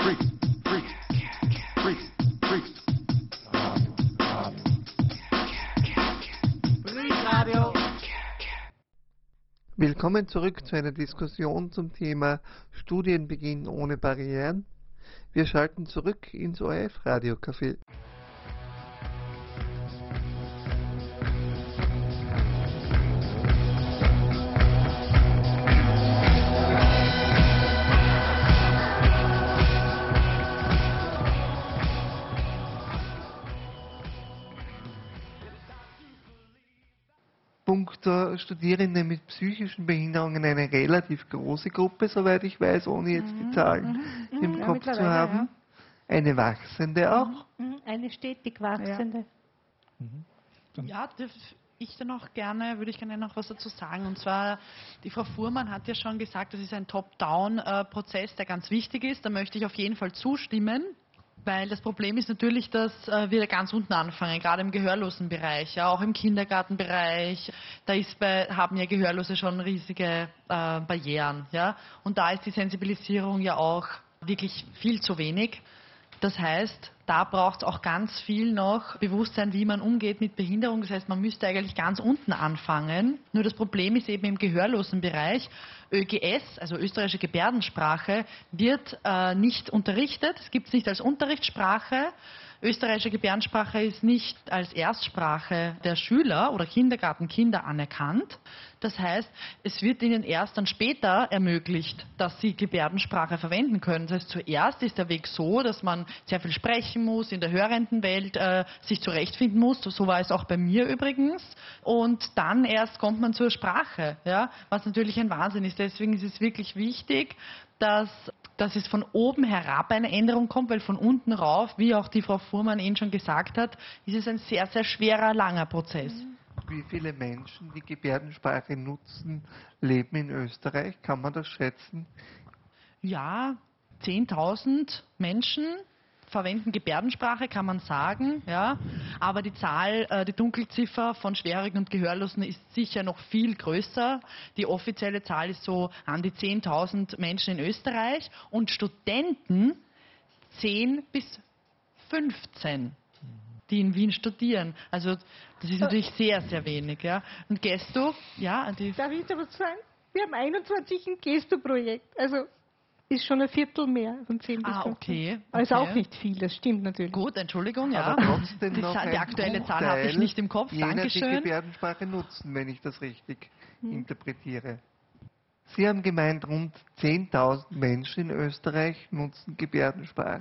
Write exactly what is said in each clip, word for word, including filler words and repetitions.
Willkommen zurück zu einer Diskussion zum Thema Studienbeginn ohne Barrieren. Wir schalten zurück ins O R F-Radiocafé. Punkto Studierende mit psychischen Behinderungen eine relativ große Gruppe, soweit ich weiß, ohne jetzt die Zahlen mhm, im ja, Kopf zu haben. Ja. Eine wachsende auch. Eine stetig wachsende. Ja, ja darf ich dann auch gerne, würde ich gerne noch was dazu sagen. Und zwar, die Frau Fuhrmann hat ja schon gesagt, das ist ein Top-Down-Prozess, der ganz wichtig ist. Da möchte ich auf jeden Fall zustimmen. Weil das Problem ist natürlich, dass äh, wir ganz unten anfangen, gerade im Gehörlosenbereich, ja, auch im Kindergartenbereich. Da ist bei, haben ja Gehörlose schon riesige äh, Barrieren. Ja? Und da ist die Sensibilisierung ja auch wirklich viel zu wenig. Das heißt, da braucht es auch ganz viel noch Bewusstsein, wie man umgeht mit Behinderung. Das heißt, man müsste eigentlich ganz unten anfangen. Nur das Problem ist eben im Gehörlosenbereich, Ö G S, also österreichische Gebärdensprache, wird äh, nicht unterrichtet. Es gibt es nicht als Unterrichtssprache. Österreichische Gebärdensprache ist nicht als Erstsprache der Schüler oder Kindergartenkinder anerkannt. Das heißt, es wird ihnen erst dann später ermöglicht, dass sie Gebärdensprache verwenden können. Das heißt, zuerst ist der Weg so, dass man sehr viel sprechen muss, in der hörenden Welt äh, sich zurechtfinden muss. So war es auch bei mir übrigens. Und dann erst kommt man zur Sprache, ja? Was natürlich ein Wahnsinn ist. Deswegen ist es wirklich wichtig, dass dass es von oben herab eine Änderung kommt, weil von unten rauf, wie auch die Frau Fuhrmann Ihnen schon gesagt hat, ist es ein sehr, sehr schwerer, langer Prozess. Wie viele Menschen, die Gebärdensprache nutzen, leben in Österreich? Kann man das schätzen? Ja, zehntausend Menschen verwenden Gebärdensprache, kann man sagen, ja. Aber die Zahl, die Dunkelziffer von Schwerhörigen und Gehörlosen ist sicher noch viel größer. Die offizielle Zahl ist so an die zehntausend Menschen in Österreich und Studenten zehn bis fünfzehn, die in Wien studieren. Also das ist natürlich sehr, sehr wenig, ja. Und Gesto, ja. Die Darf ich da was sagen? Wir haben einundzwanzig ein Gesto-Projekt, also ist schon ein Viertel mehr von zehn bis ah, fünfzehn. Okay, okay. Also auch nicht viel, das stimmt natürlich. Gut, Entschuldigung, ja. Aber trotzdem die, noch Zahl, die aktuelle Zahl habe ich nicht im Kopf, jener, Dankeschön. Die Gebärdensprache nutzen, wenn ich das richtig hm. interpretiere. Sie haben gemeint, rund zehntausend Menschen in Österreich nutzen Gebärdensprache.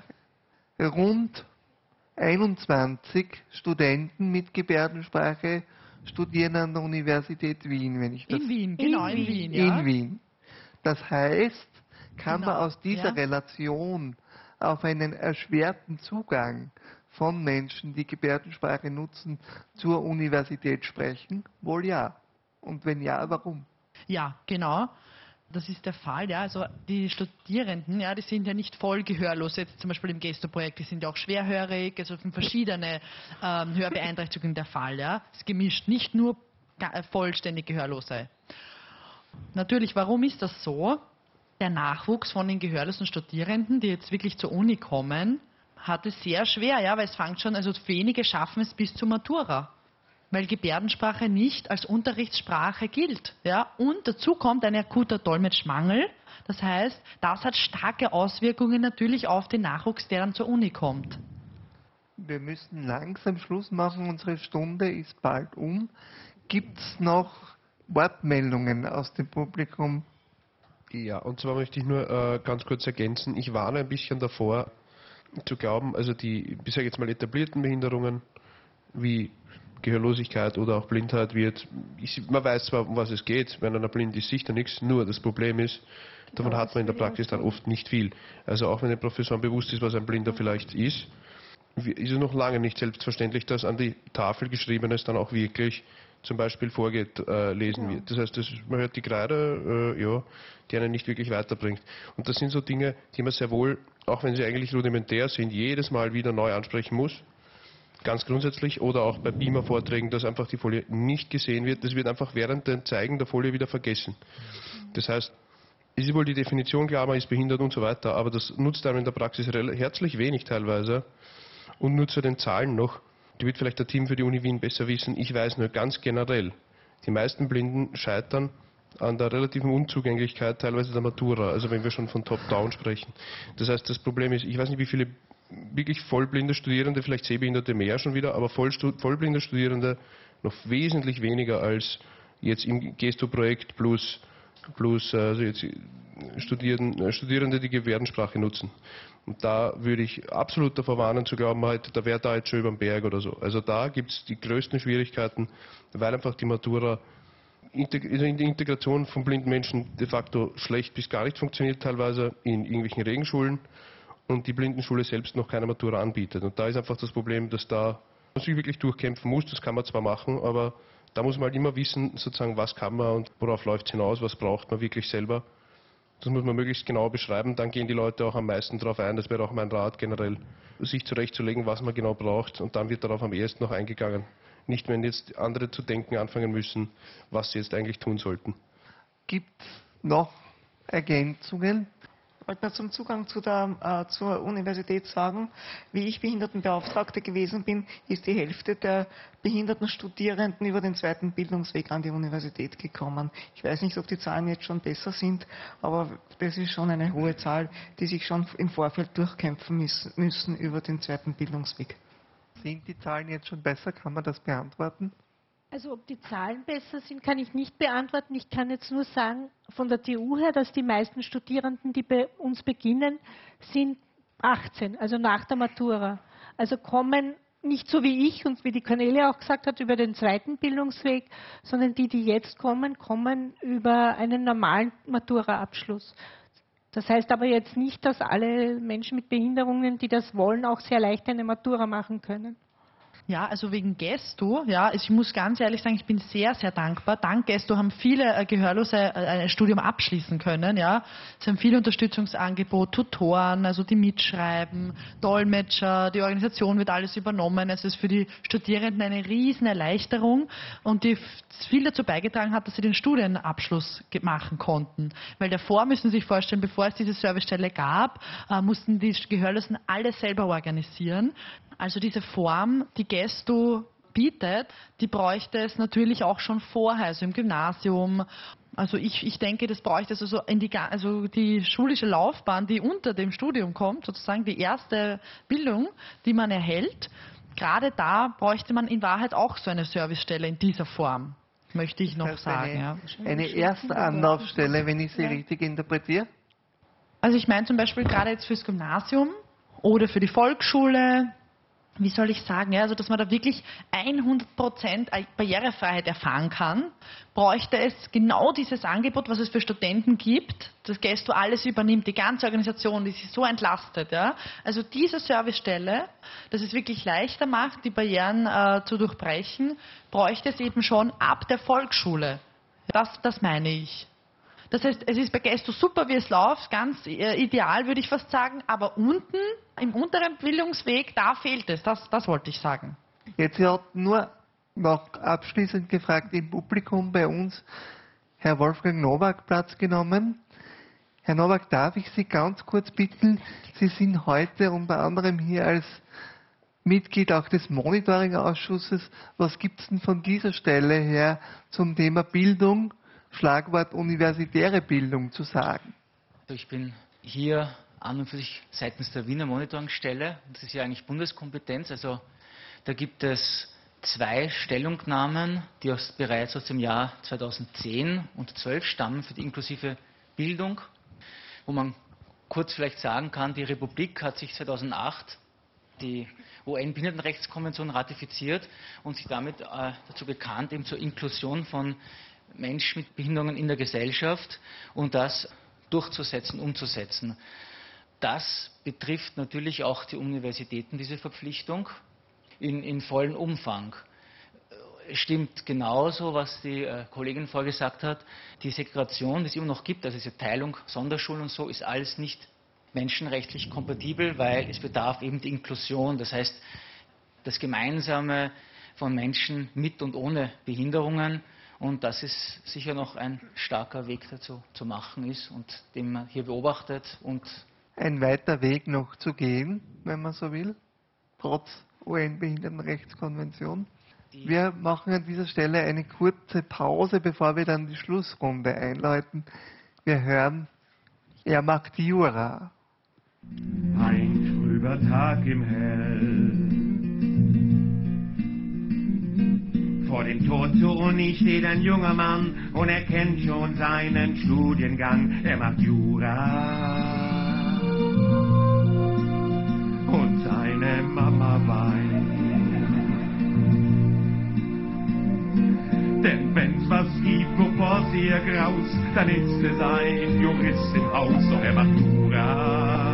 Rund einundzwanzig Studenten mit Gebärdensprache studieren an der Universität Wien, wenn ich das... In Wien, genau, in, in Wien, ja. In Wien. Das heißt, kann genau, man aus dieser ja. Relation auf einen erschwerten Zugang von Menschen, die Gebärdensprache nutzen, zur Universität sprechen? Wohl ja. Und wenn ja, warum? Ja, genau. Das ist der Fall, ja. Also die Studierenden, ja, die sind ja nicht voll gehörlos. Jetzt zum Beispiel im Gesto-Projekt, die sind ja auch schwerhörig, also verschiedene ähm, Hörbeeinträchtigungen der Fall, ja. Es ist gemischt, nicht nur vollständig Gehörlose. Natürlich, warum ist das so? Der Nachwuchs von den gehörlosen Studierenden, die jetzt wirklich zur Uni kommen, hat es sehr schwer, ja, weil es fängt schon, also wenige schaffen es bis zur Matura, weil Gebärdensprache nicht als Unterrichtssprache gilt, ja, und dazu kommt ein akuter Dolmetschmangel, das heißt, das hat starke Auswirkungen natürlich auf den Nachwuchs, der dann zur Uni kommt. Wir müssen langsam Schluss machen, unsere Stunde ist bald um. Gibt es noch Wortmeldungen aus dem Publikum? Ja, und zwar möchte ich nur äh, ganz kurz ergänzen, ich warne ein bisschen davor, zu glauben, also die, ich sage jetzt mal, etablierten Behinderungen wie Gehörlosigkeit oder auch Blindheit wird, ich, man weiß zwar, um was es geht, wenn einer blind ist, sicher nichts, nur das Problem ist, davon hat man in der Praxis dann oft nicht viel. Also auch wenn den Professoren bewusst ist, was ein Blinder vielleicht ist, ist es noch lange nicht selbstverständlich, dass an die Tafel Geschriebenes dann auch wirklich zum Beispiel vorgeht, äh, lesen ja. wird. Das heißt, das, man hört die Kreide, äh, ja, die einen nicht wirklich weiterbringt. Und das sind so Dinge, die man sehr wohl, auch wenn sie eigentlich rudimentär sind, jedes Mal wieder neu ansprechen muss. Ganz grundsätzlich. Oder auch bei Beamer-Vorträgen, dass einfach die Folie nicht gesehen wird. Das wird einfach während dem Zeigen der Folie wieder vergessen. Das heißt, es ist wohl die Definition klar, man ist behindert und so weiter, aber das nutzt einem in der Praxis herzlich wenig teilweise. Und nur zu den Zahlen noch, die wird vielleicht der Team für die Uni Wien besser wissen, ich weiß nur ganz generell, die meisten Blinden scheitern an der relativen Unzugänglichkeit teilweise der Matura, also wenn wir schon von Top-Down sprechen. Das heißt, das Problem ist, ich weiß nicht, wie viele wirklich vollblinde Studierende, vielleicht Sehbehinderte mehr schon wieder, aber vollblinde Studierende noch wesentlich weniger als jetzt im Gesto-Projekt plus, plus also jetzt Studierende, Studierende, die Gebärdensprache nutzen. Und da würde ich absolut davor warnen zu glauben, halt, da wäre da jetzt schon über den Berg oder so. Also da gibt es die größten Schwierigkeiten, weil einfach die Matura in der Integration von blinden Menschen de facto schlecht bis gar nicht funktioniert, teilweise in irgendwelchen Regenschulen und die Blindenschule selbst noch keine Matura anbietet. Und da ist einfach das Problem, dass da man sich wirklich durchkämpfen muss, das kann man zwar machen, aber da muss man halt immer wissen, sozusagen, was kann man und worauf läuft es hinaus, was braucht man wirklich selber. Das muss man möglichst genau beschreiben, dann gehen die Leute auch am meisten darauf ein, das wäre auch mein Rat generell, sich zurechtzulegen, was man genau braucht und dann wird darauf am ehesten noch eingegangen. Nicht, wenn jetzt andere zu denken anfangen müssen, was sie jetzt eigentlich tun sollten. Gibt es noch Ergänzungen? Ich wollte mal zum Zugang zu der, äh, zur Universität sagen, wie ich Behindertenbeauftragte gewesen bin, ist die Hälfte der behinderten Studierenden über den zweiten Bildungsweg an die Universität gekommen. Ich weiß nicht, ob die Zahlen jetzt schon besser sind, aber das ist schon eine hohe Zahl, die sich schon im Vorfeld durchkämpfen müssen über den zweiten Bildungsweg. Sind die Zahlen jetzt schon besser? Kann man das beantworten? Also ob die Zahlen besser sind, kann ich nicht beantworten. Ich kann jetzt nur sagen, von der T U her, dass die meisten Studierenden, die bei uns beginnen, sind achtzehn, also nach der Matura. Also kommen nicht so wie ich und wie die Cornelia auch gesagt hat, über den zweiten Bildungsweg, sondern die, die jetzt kommen, kommen über einen normalen Matura-Abschluss. Das heißt aber jetzt nicht, dass alle Menschen mit Behinderungen, die das wollen, auch sehr leicht eine Matura machen können. Ja, also wegen Gesto, ja, ich muss ganz ehrlich sagen, ich bin sehr, sehr dankbar. Dank Gesto haben viele äh, Gehörlose äh, ein Studium abschließen können, ja. Es haben viele Unterstützungsangebote, Tutoren, also die mitschreiben, Dolmetscher, die Organisation wird alles übernommen. Es ist für die Studierenden eine riesen Erleichterung und die viel dazu beigetragen hat, dass sie den Studienabschluss machen konnten. Weil davor, müssen Sie sich vorstellen, bevor es diese Servicestelle gab, äh, mussten die Gehörlosen alles selber organisieren. Also diese Form, die Gesto bietet, die bräuchte es natürlich auch schon vorher, also im Gymnasium. Also ich, ich denke, das bräuchte es also in die, also die schulische Laufbahn, die unter dem Studium kommt, sozusagen die erste Bildung, die man erhält. Gerade da bräuchte man in Wahrheit auch so eine Servicestelle in dieser Form, möchte ich noch das heißt sagen. Eine, ja. eine erste Anlaufstelle, wenn ich sie ja. richtig interpretiere? Also ich meine zum Beispiel gerade jetzt fürs Gymnasium oder für die Volksschule. Wie soll ich sagen, ja, also dass man da wirklich hundert Prozent Barrierefreiheit erfahren kann, bräuchte es genau dieses Angebot, was es für Studenten gibt, das Gesto alles übernimmt, die ganze Organisation, die sich so entlastet. Ja. Also diese Servicestelle, dass es wirklich leichter macht, die Barrieren äh, zu durchbrechen, bräuchte es eben schon ab der Volksschule. Das, das meine ich. Das heißt, es ist bei Gesto super, wie es läuft, ganz äh, ideal, würde ich fast sagen, aber unten, im unteren Bildungsweg, da fehlt es. Das, das wollte ich sagen. Jetzt hat nur noch abschließend gefragt im Publikum bei uns Herr Wolfgang Nowak Platz genommen. Herr Nowak, darf ich Sie ganz kurz bitten, Sie sind heute unter anderem hier als Mitglied auch des Monitoring-Ausschusses. Was gibt es denn von dieser Stelle her zum Thema Bildung, Schlagwort universitäre Bildung zu sagen? Also ich bin hier an und für sich seitens der Wiener Monitoringstelle. Das ist ja eigentlich Bundeskompetenz. Also da gibt es zwei Stellungnahmen, die aus, bereits aus dem Jahr zweitausendzehn und zwölf stammen für die inklusive Bildung, wo man kurz vielleicht sagen kann, die Republik hat sich zweitausendacht die U N-Behindertenrechtskonvention ratifiziert und sich damit äh, dazu bekannt, eben zur Inklusion von Menschen mit Behinderungen in der Gesellschaft und das durchzusetzen, umzusetzen. Das betrifft natürlich auch die Universitäten, diese Verpflichtung, in, in vollem Umfang. Stimmt genauso, was die äh, Kollegin vorgesagt hat, die Segregation, die es immer noch gibt, also diese Teilung, Sonderschulen und so, ist alles nicht menschenrechtlich kompatibel, weil es bedarf eben die Inklusion, das heißt das Gemeinsame von Menschen mit und ohne Behinderungen. Und das ist sicher noch ein starker Weg dazu zu machen ist und den man hier beobachtet. Und ein weiter Weg noch zu gehen, wenn man so will, trotz U N-Behindertenrechtskonvention. Wir machen an dieser Stelle eine kurze Pause, bevor wir dann die Schlussrunde einläuten. Wir hören, er macht Jura. Ein trüber Tag im Hell. Vor dem Tor zur Uni steht ein junger Mann und er kennt schon seinen Studiengang. Er macht Jura und seine Mama weint. Denn wenn's was gibt, wovor sie ihr graust, dann ist es ein Jurist im Haus, doch er macht Jura.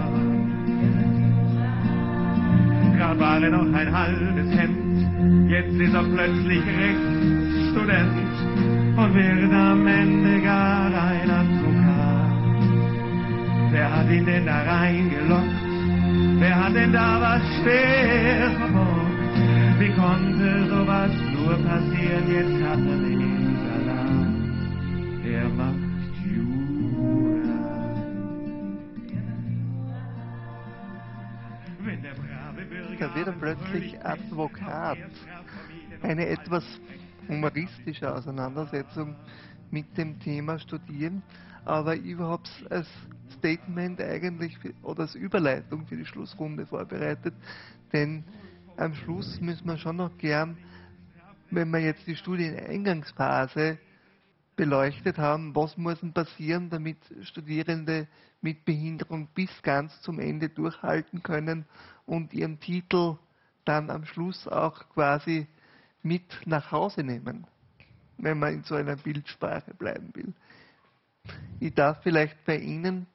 Grad war er noch ein halbes Hemd, jetzt ist er plötzlich Rechtsstudent und wird am Ende gar ein Advokat. Wer hat ihn denn da reingelockt? Wer hat denn da was schwer verbockt? Wie konnte sowas nur passieren? Jetzt hat er den Salat. Er macht Jura. Wenn der brave Bürger Da wird er plötzlich Advokat. Eine etwas humoristische Auseinandersetzung mit dem Thema Studieren, aber ich habe es als Statement eigentlich für, oder als Überleitung für die Schlussrunde vorbereitet, denn am Schluss müssen wir schon noch gern, wenn wir jetzt die Studieneingangsphase beleuchtet haben, was muss denn passieren, damit Studierende mit Behinderung bis ganz zum Ende durchhalten können und ihren Titel dann am Schluss auch quasi mit nach Hause nehmen, wenn man in so einer Bildsprache bleiben will. Ich darf vielleicht bei Ihnen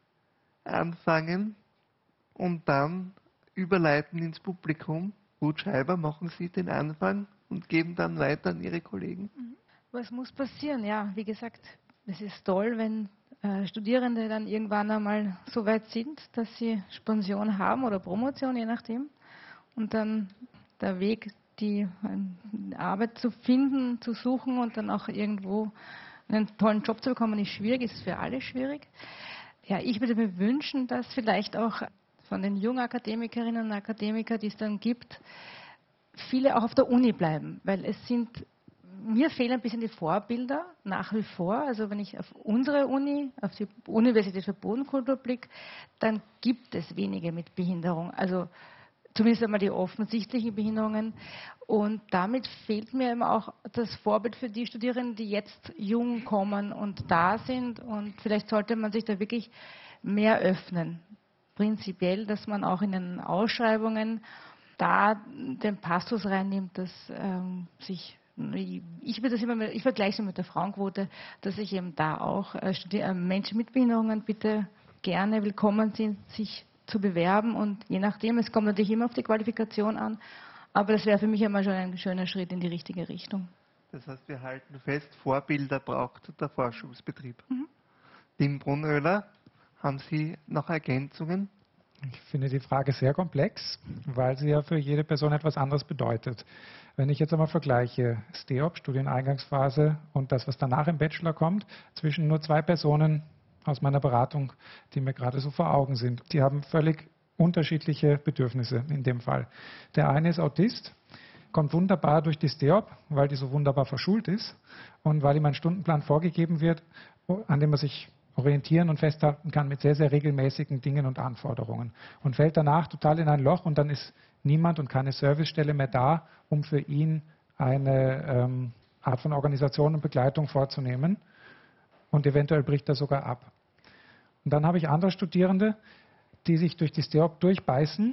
anfangen und dann überleiten ins Publikum. Ruth Scheiber, machen Sie den Anfang und geben dann weiter an Ihre Kollegen. Was muss passieren? Ja, wie gesagt, es ist toll, wenn äh, Studierende dann irgendwann einmal so weit sind, dass sie Spension haben oder Promotion, je nachdem. Und dann der Weg, die äh, Arbeit zu finden, zu suchen und dann auch irgendwo einen tollen Job zu bekommen, ist schwierig, ist für alle schwierig. Ja, ich würde mir wünschen, dass vielleicht auch von den jungen Akademikerinnen und Akademikern, die es dann gibt, viele auch auf der Uni bleiben, weil es sind, mir fehlen ein bisschen die Vorbilder nach wie vor. Also wenn ich auf unsere Uni, auf die Universität für Bodenkultur blicke, dann gibt es wenige mit Behinderung. Also zumindest einmal die offensichtlichen Behinderungen. Und damit fehlt mir eben auch das Vorbild für die Studierenden, die jetzt jung kommen und da sind. Und vielleicht sollte man sich da wirklich mehr öffnen. Prinzipiell, dass man auch in den Ausschreibungen da den Passus reinnimmt, dass ähm, sich, ich, das immer mit, ich vergleiche es mit der Frauenquote, dass sich eben da auch äh, Studi- Menschen mit Behinderungen bitte gerne willkommen sind, sich zu bewerben und je nachdem, es kommt natürlich immer auf die Qualifikation an, aber das wäre für mich einmal schon ein schöner Schritt in die richtige Richtung. Das heißt, wir halten fest, Vorbilder braucht der Forschungsbetrieb. Mhm. Tim Brunöhler, haben Sie noch Ergänzungen? Ich finde die Frage sehr komplex, weil sie ja für jede Person etwas anderes bedeutet. Wenn ich jetzt einmal vergleiche, S T E O P, Studieneingangsphase, und das, was danach im Bachelor kommt, zwischen nur zwei Personen aus meiner Beratung, die mir gerade so vor Augen sind. Die haben völlig unterschiedliche Bedürfnisse in dem Fall. Der eine ist Autist, kommt wunderbar durch die S T E O P, weil die so wunderbar verschult ist und weil ihm ein Stundenplan vorgegeben wird, an dem er sich orientieren und festhalten kann mit sehr, sehr regelmäßigen Dingen und Anforderungen. Und fällt danach total in ein Loch und dann ist niemand und keine Servicestelle mehr da, um für ihn eine ähm, Art von Organisation und Begleitung vorzunehmen. Und eventuell bricht er sogar ab. Und dann habe ich andere Studierende, die sich durch die S T E O P durchbeißen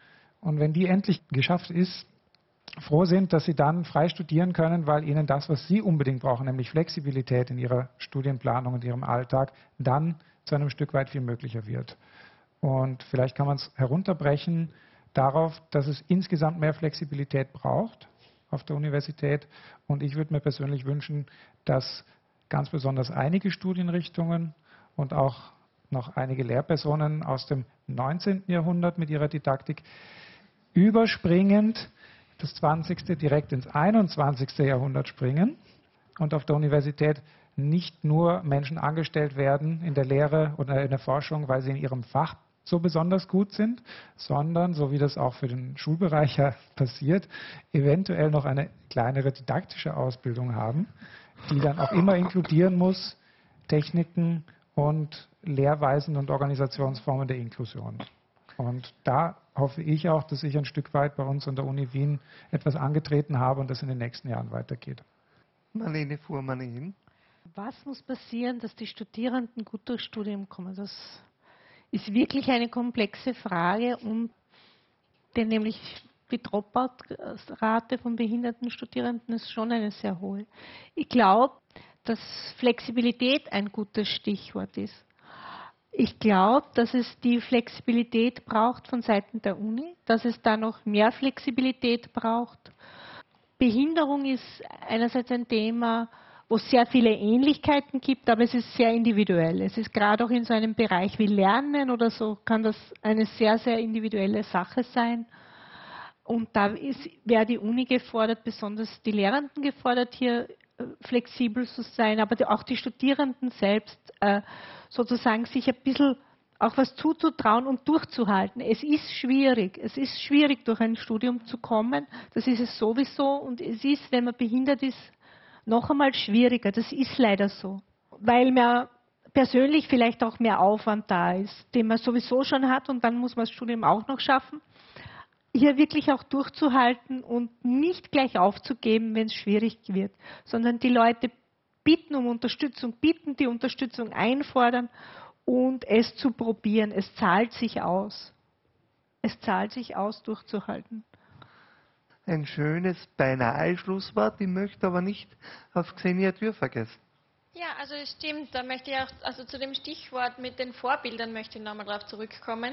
und wenn die endlich geschafft ist, froh sind, dass sie dann frei studieren können, weil ihnen das, was sie unbedingt brauchen, nämlich Flexibilität in ihrer Studienplanung und ihrem Alltag, dann zu einem Stück weit viel möglicher wird. Und vielleicht kann man es herunterbrechen darauf, dass es insgesamt mehr Flexibilität braucht auf der Universität. Und ich würde mir persönlich wünschen, dass ganz besonders einige Studienrichtungen und auch noch einige Lehrpersonen aus dem neunzehnten Jahrhundert mit ihrer Didaktik überspringend das zwanzigste direkt ins einundzwanzigste Jahrhundert springen und auf der Universität nicht nur Menschen angestellt werden in der Lehre oder in der Forschung, weil sie in ihrem Fach so besonders gut sind, sondern, so wie das auch für den Schulbereich ja passiert, eventuell noch eine kleinere didaktische Ausbildung haben, die dann auch immer inkludieren muss, Techniken und Lehrweisen und Organisationsformen der Inklusion. Und da hoffe ich auch, dass ich ein Stück weit bei uns an der Uni Wien etwas angetreten habe und das in den nächsten Jahren weitergeht. Marlene Fuhrmann hin. Was muss passieren, dass die Studierenden gut durchs Studium kommen? Das ist wirklich eine komplexe Frage, und denn nämlich die Dropout-Rate von behinderten Studierenden ist schon eine sehr hohe. Ich glaube, dass Flexibilität ein gutes Stichwort ist. Ich glaube, dass es die Flexibilität braucht von Seiten der Uni, dass es da noch mehr Flexibilität braucht. Behinderung ist einerseits ein Thema, wo es sehr viele Ähnlichkeiten gibt, aber es ist sehr individuell. Es ist gerade auch in so einem Bereich wie Lernen oder so, kann das eine sehr, sehr individuelle Sache sein. Und da wäre die Uni gefordert, besonders die Lehrenden gefordert, hier äh, flexibel zu sein, aber die, auch die Studierenden selbst äh, sozusagen sich ein bisschen auch was zuzutrauen und durchzuhalten. Es ist schwierig. Es ist schwierig, durch ein Studium zu kommen. Das ist es sowieso. Und es ist, wenn man behindert ist, noch einmal schwieriger. Das ist leider so. Weil man persönlich vielleicht auch mehr Aufwand da ist, den man sowieso schon hat, und dann muss man das Studium auch noch schaffen. Hier wirklich auch durchzuhalten und nicht gleich aufzugeben, wenn es schwierig wird, sondern die Leute bitten um Unterstützung, bitten die Unterstützung, einfordern und es zu probieren. Es zahlt sich aus. Es zahlt sich aus, durchzuhalten. Ein schönes, beinahe Schlusswort. Ich möchte aber nicht auf Xenia Dürr vergessen. Ja, also es stimmt. Da möchte ich auch, also zu dem Stichwort mit den Vorbildern möchte ich nochmal darauf zurückkommen.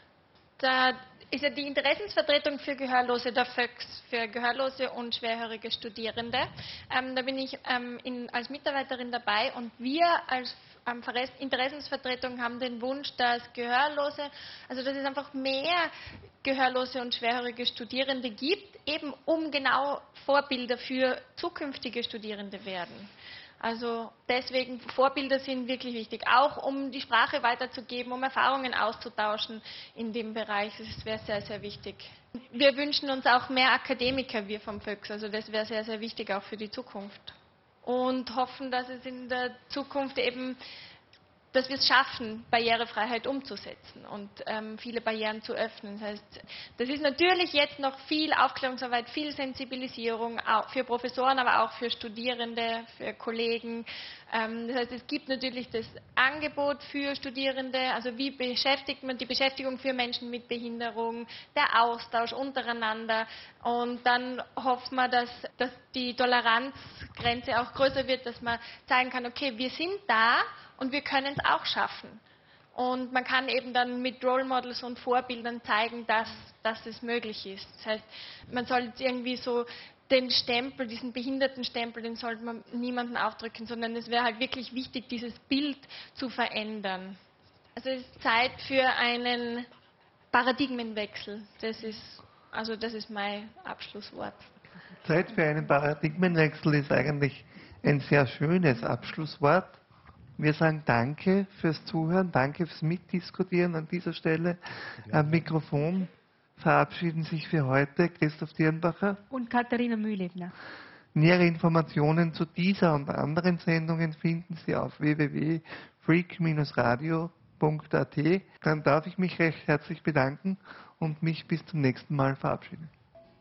Da ist ja die Interessensvertretung für Gehörlose der F Ö X, für gehörlose und schwerhörige Studierende. Ähm, da bin ich ähm, in, als Mitarbeiterin dabei, und wir als ähm, Interessensvertretung haben den Wunsch, dass Gehörlose, also dass es einfach mehr gehörlose und schwerhörige Studierende gibt, eben um genau Vorbilder für zukünftige Studierende werden. Also deswegen, Vorbilder sind wirklich wichtig, auch um die Sprache weiterzugeben, um Erfahrungen auszutauschen in dem Bereich. Das wäre sehr, sehr wichtig. Wir wünschen uns auch mehr Akademiker, wir vom F Ö X, also das wäre sehr, sehr wichtig auch für die Zukunft. Und hoffen, dass es in der Zukunft eben, dass wir es schaffen, Barrierefreiheit umzusetzen und ähm, viele Barrieren zu öffnen. Das heißt, das ist natürlich jetzt noch viel Aufklärungsarbeit, viel Sensibilisierung auch für Professoren, aber auch für Studierende, für Kollegen. Ähm, das heißt, es gibt natürlich das Angebot für Studierende, also wie beschäftigt man die Beschäftigung für Menschen mit Behinderung, der Austausch untereinander, und dann hofft man, dass, dass die Toleranzgrenze auch größer wird, dass man zeigen kann, okay, wir sind da, und wir können es auch schaffen. Und man kann eben dann mit Role Models und Vorbildern zeigen, dass, dass es möglich ist. Das heißt, man soll jetzt irgendwie so den Stempel, diesen Behindertenstempel, den sollte man niemandem aufdrücken, sondern es wäre halt wirklich wichtig, dieses Bild zu verändern. Also es ist Zeit für einen Paradigmenwechsel. Das ist, also das ist mein Abschlusswort. Zeit für einen Paradigmenwechsel ist eigentlich ein sehr schönes Abschlusswort. Wir sagen Danke fürs Zuhören, danke fürs Mitdiskutieren an dieser Stelle. Am Mikrofon verabschieden sich für heute Christoph Dirnbacher und Katharina Mühlebner. Nähere Informationen zu dieser und anderen Sendungen finden Sie auf w w w punkt freak radio punkt a t. Dann darf ich mich recht herzlich bedanken und mich bis zum nächsten Mal verabschieden.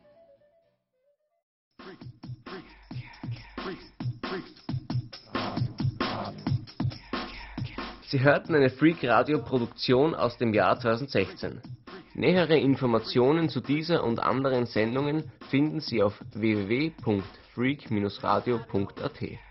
Sie hörten eine Freak-Radio-Produktion aus dem Jahr zweitausendsechzehn. Nähere Informationen zu dieser und anderen Sendungen finden Sie auf w w w punkt freak radio punkt a t.